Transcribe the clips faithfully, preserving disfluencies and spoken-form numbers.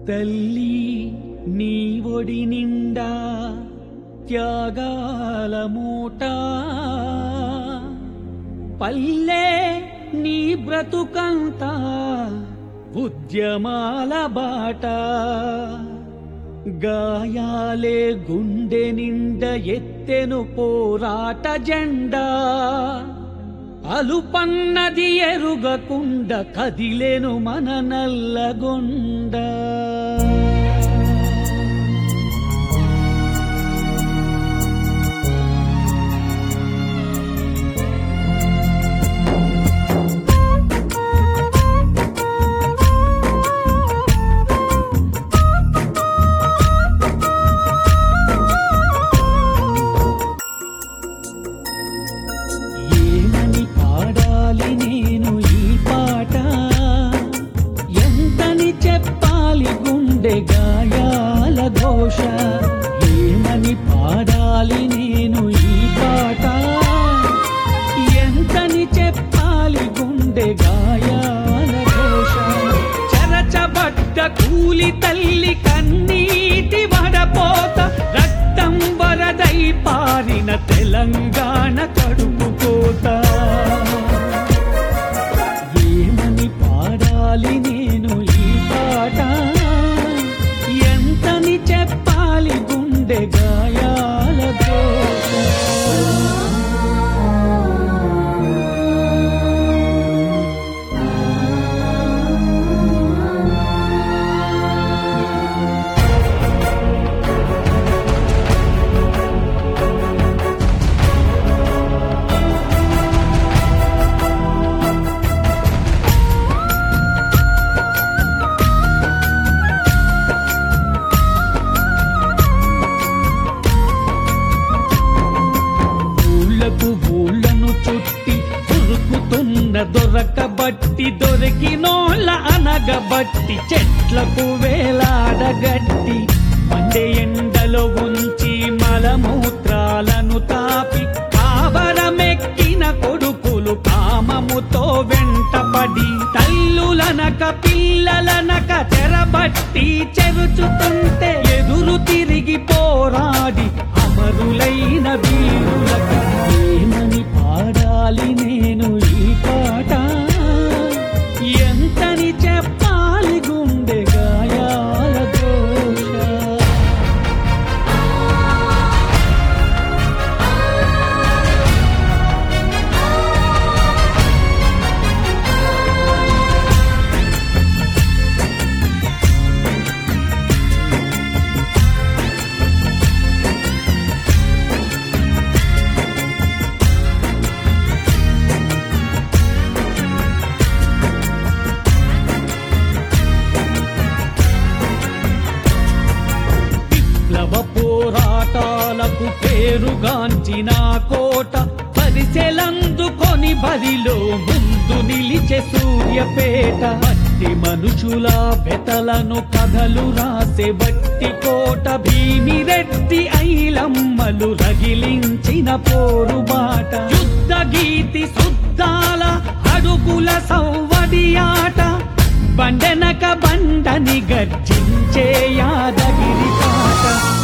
తల్లి నీ ఒడి నిండా త్యాగాల మూట, పల్లె నీ బ్రతుకంతా ఉద్యమాల బాట, గాయాలే గుండె నిండ ఎత్తెను పోరాట జెండా, అలుపన్నది ఎరుగకుండ కదిలేను మన నల్లగొండ. గాయాల ఘోష ఏమని పాడాలి నేను ఈ పాట, ఎంతని చెప్పాలి గుండె గాయాల ఘోష. చరచబడ్డ కూలి తల్లి కన్నీటి వడపోత, రక్తం వరదై పారిన తెలంగాణ కడుపు కోత. ఏమని పాడాలి నేను ఈ పాట, ఎంతని చెప్పాలి గుండె గాయాల ఘోష. ఊళ్ళను చుట్టి ఉరుకుతున్న దొరకబట్టి, దొరికినోళ్ళ అనగబట్టి చెట్లకు వేలాడగట్టి, మండే ఎండలో ఉంచి మలమూత్రాలను తాపి, కావరమెక్కిన కొడుకులు కామముతో వెంటపడి, తల్లులనక పిల్లలనక చెరబట్టి చెరుచుతుంటే ఎదురు తిరిగి పోరాడి అమరులైన వీరులకు ఏమని పాడాలి నేను ఈ పాట, ఎంతని చెప్పాలి గుండె గాయాల ఘోష. పోరాటాలకు పేరుగాంచిన కోట, పరిచెలందుకొని బరిలో ముందు నిలిచే సూర్యపేట, మట్టి మనుషుల వెతలను కథలు రాసే బట్టి కోట, భీమిరెడ్డి ఐలమ్మలు రగిలించిన పోరుబాట, యుద్ధ గీతి శుద్ధాల అడుగుల సవ్వడి ఆట, బండనక బండని గర్జించే యాదగిరి కాట.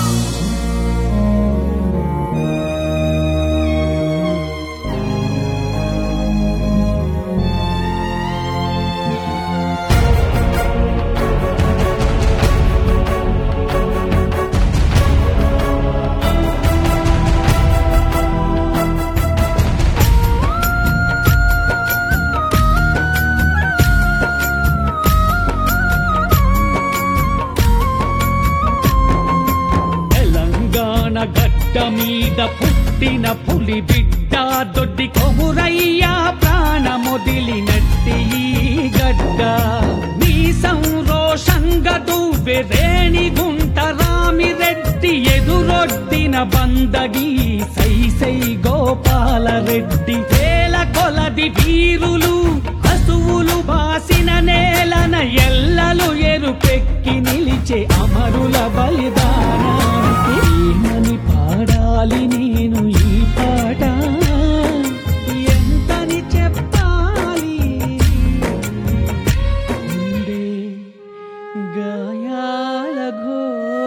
గడ్డ మీద పుట్టిన పులి బిడ్డ, దొడ్డి కొమురయ్యా ప్రాణమొదిలినట్టి ఈ గడ్డ, నీ సంరోషంగా దువ్వె రేణిగుంట రామిరెడ్డి, ఎదురొడ్డిన బందగి సై సై గోపాలరెడ్డి, వేల కొలది వీరులు హసువులు బాసిన నేలన ఎల్లలు ఎరుపెక్కి నిలిచే అమరుల బలిదానానికి ఏమని పాడాలి నేను ఈ పాట, ఎంతని చెప్పాలి గుండె గాయ అందాల ఘోర